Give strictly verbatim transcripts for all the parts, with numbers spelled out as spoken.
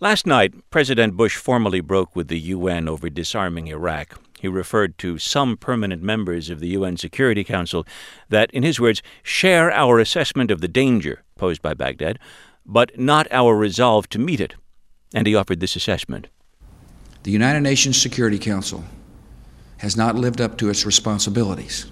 Last night, President Bush formally broke with the U N over disarming Iraq. He referred to some permanent members of the U N Security Council that, in his words, share our assessment of the danger posed by Baghdad, but not our resolve to meet it. And he offered this assessment. The United Nations Security Council has not lived up to its responsibilities,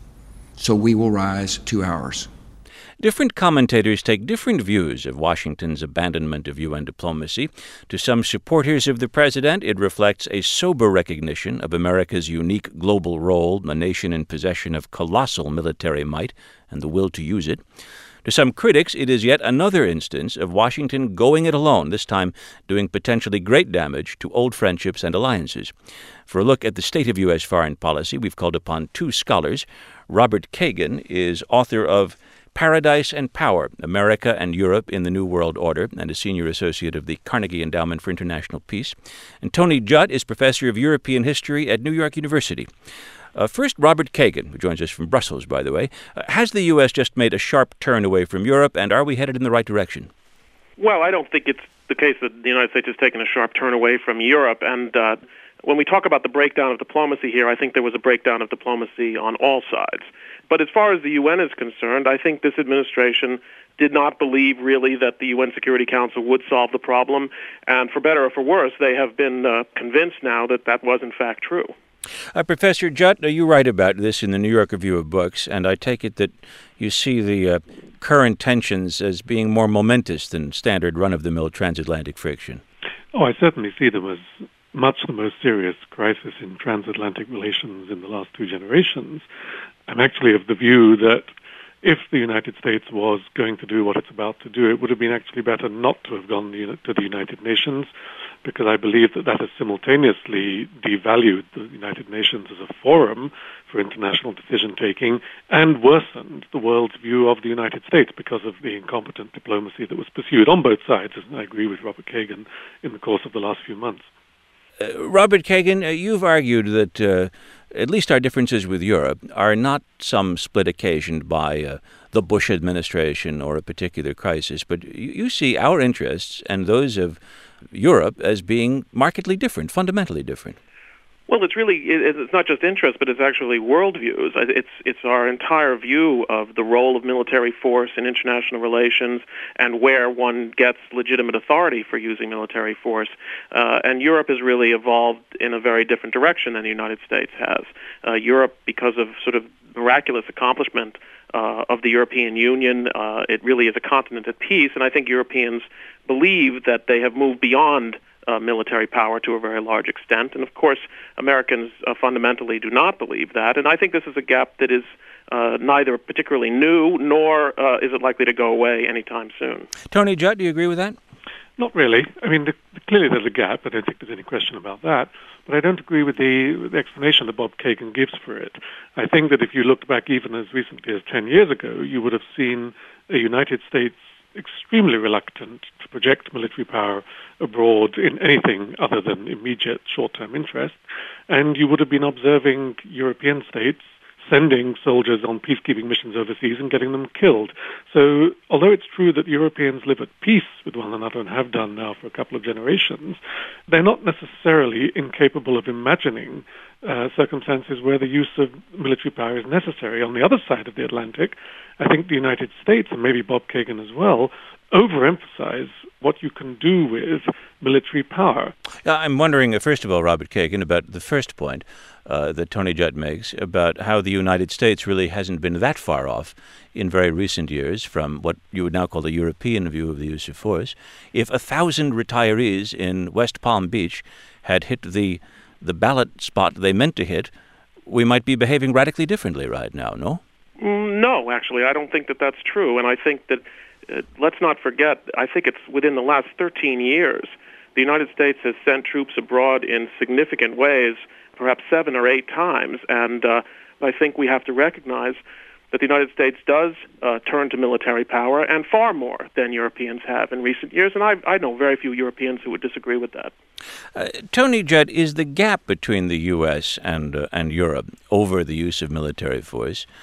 so we will rise to ours. Different commentators take different views of Washington's abandonment of U N diplomacy. To some supporters of the president, it reflects a sober recognition of America's unique global role, a nation in possession of colossal military might and the will to use it. To some critics, it is yet another instance of Washington going it alone, this time doing potentially great damage to old friendships and alliances. For a look at the state of U S foreign policy, we've called upon two scholars. Robert Kagan is author of Paradise and Power, America and Europe in the New World Order, and a senior associate of the Carnegie Endowment for International Peace. And Tony Judt is professor of European history at New York University. Uh, first, Robert Kagan, who joins us from Brussels, by the way. Uh, has the U S just made a sharp turn away from Europe, and are we headed in the right direction? Well, I don't think it's the case that the United States has taken a sharp turn away from Europe. And uh, when we talk about the breakdown of diplomacy here, I think there was a breakdown of diplomacy on all sides. But as far as the U N is concerned, I think this administration did not believe really that the U N Security Council would solve the problem. And for better or for worse, they have been uh, convinced now that that was in fact true. Uh, Professor Judt, you write about this in the New York Review of Books, and I take it that you see the uh, current tensions as being more momentous than standard run-of-the-mill transatlantic friction. Oh, I certainly see them as much the most serious crisis in transatlantic relations in the last two generations. I'm actually of the view that if the United States was going to do what it's about to do, it would have been actually better not to have gone to the United Nations, because I believe that that has simultaneously devalued the United Nations as a forum for international decision-taking and worsened the world's view of the United States because of the incompetent diplomacy that was pursued on both sides, and I agree with Robert Kagan, in the course of the last few months. Uh, Robert Kagan, uh, you've argued that uh, at least our differences with Europe are not some split occasioned by uh, the Bush administration or a particular crisis, but you, you see our interests and those of Europe as being markedly different, fundamentally different. Well, it's really, it's not just interest, but it's actually worldviews. It's it's our entire view of the role of military force in international relations and where one gets legitimate authority for using military force. Uh, and Europe has really evolved in a very different direction than the United States has. Uh, Europe, because of sort of miraculous accomplishment uh, of the European Union, uh, it really is a continent at peace, and I think Europeans believe that they have moved beyond Uh, military power to a very large extent. And of course, Americans uh, fundamentally do not believe that. And I think this is a gap that is uh, neither particularly new nor uh, is it likely to go away anytime soon. Tony Judt, do you agree with that? Not really. I mean, the, clearly there's a gap. I don't think there's any question about that. But I don't agree with the, with the explanation that Bob Kagan gives for it. I think that if you looked back even as recently as ten years ago, you would have seen a United States extremely reluctant to project military power abroad in anything other than immediate short-term interest, and you would have been observing European states sending soldiers on peacekeeping missions overseas and getting them killed. So although it's true that Europeans live at peace with one another and have done now for a couple of generations, they're not necessarily incapable of imagining uh, circumstances where the use of military power is necessary. On the other side of the Atlantic, I think the United States, and maybe Bob Kagan as well, overemphasize what you can do with military power. I'm wondering, uh, first of all, Robert Kagan, about the first point uh, that Tony Judt makes about how the United States really hasn't been that far off in very recent years from what you would now call the European view of the use of force. If a thousand retirees in West Palm Beach had hit the the ballot spot they meant to hit, we might be behaving radically differently right now, no? Mm, no, actually, I don't think that that's true. And I think that, uh, let's not forget, I think it's within the last thirteen years, the United States has sent troops abroad in significant ways, perhaps seven or eight times. And uh, I think we have to recognize that the United States does uh, turn to military power, and far more than Europeans have in recent years. And I, I know very few Europeans who would disagree with that. Uh, Tony Judt, is the gap between the U S and uh, and Europe over the use of military force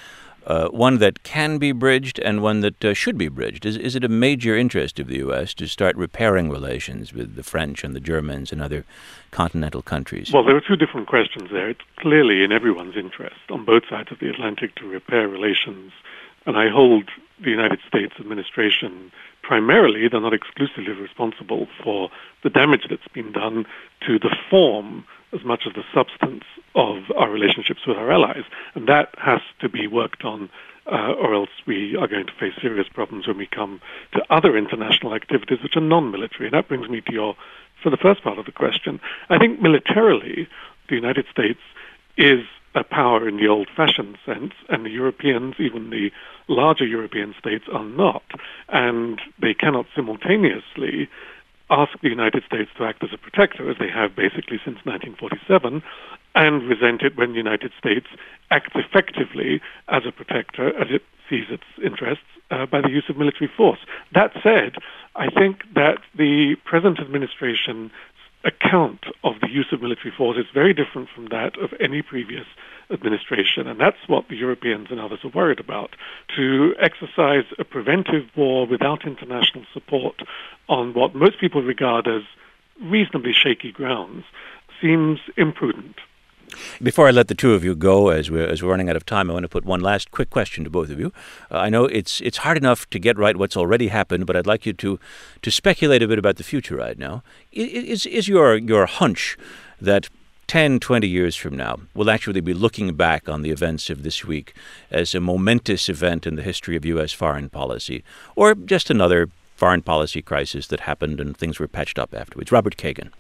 uh, one that can be bridged and one that uh, should be bridged. Is, is it a major interest of the U S to start repairing relations with the French and the Germans and other continental countries? Well, there are two different questions there. It's clearly in everyone's interest on both sides of the Atlantic to repair relations. And I hold the United States administration primarily, though not exclusively, responsible for the damage that's been done to the form as much as the substance of our relationships with our allies. And that has to be worked on, uh, or else we are going to face serious problems when we come to other international activities which are non-military. And that brings me to your, for the first part of the question. I think militarily, the United States is a power in the old-fashioned sense, and the Europeans, even the larger European states, are not. And they cannot simultaneously ask the United States to act as a protector, as they have basically since nineteen forty-seven, and resent it when the United States acts effectively as a protector, as it sees its interests, uh, by the use of military force. That said, I think that the present administration's account of the use of military force is very different from that of any previous administration, and that's what the Europeans and others are worried about. To exercise a preventive war without international support on what most people regard as reasonably shaky grounds seems imprudent. Before I let the two of you go, as we're, as we're running out of time, I want to put one last quick question to both of you. Uh, I know it's it's hard enough to get right what's already happened, but I'd like you to to speculate a bit about the future right now. Is, is your, your hunch that ten, twenty years from now, we'll actually be looking back on the events of this week as a momentous event in the history of U S foreign policy, or just another foreign policy crisis that happened and things were patched up afterwards? Robert Kagan.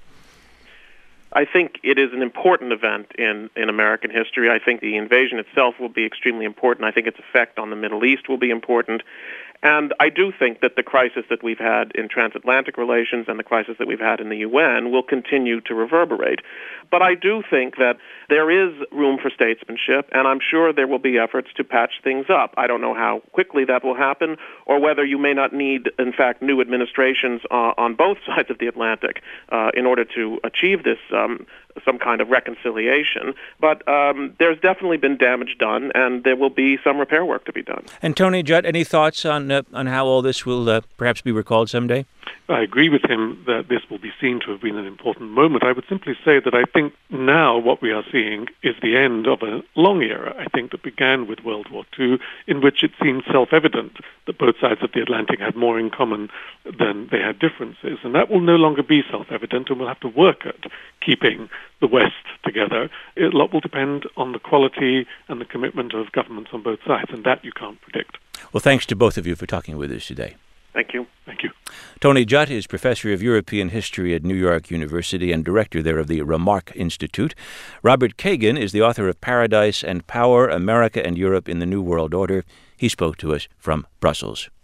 I think it is an important event in, in American history. I think the invasion itself will be extremely important. I think its effect on the Middle East will be important. And I do think that the crisis that we've had in transatlantic relations and the crisis that we've had in the U N will continue to reverberate. But I do think that there is room for statesmanship, and I'm sure there will be efforts to patch things up. I don't know how quickly that will happen, or whether you may not need, in fact, new administrations uh, on both sides of the Atlantic uh, in order to achieve this um, some kind of reconciliation. But um, there's definitely been damage done, and there will be some repair work to be done. And Tony Judt, any thoughts on uh, on how all this will uh, perhaps be recalled someday? I agree with him that this will be seen to have been an important moment. I would simply say that I think now what we are seeing is the end of a long era, I think, that began with World War Two, in which it seemed self-evident that both sides of the Atlantic had more in common than they had differences. And that will no longer be self-evident, and we'll have to work at keeping the West together. A lot will depend on the quality and the commitment of governments on both sides, and that you can't predict. Well, thanks to both of you for talking with us today. Thank you. Thank you. Tony Judt is professor of European history at New York University and director there of the Remarque Institute. Robert Kagan is the author of Paradise and Power, America and Europe in the New World Order. He spoke to us from Brussels.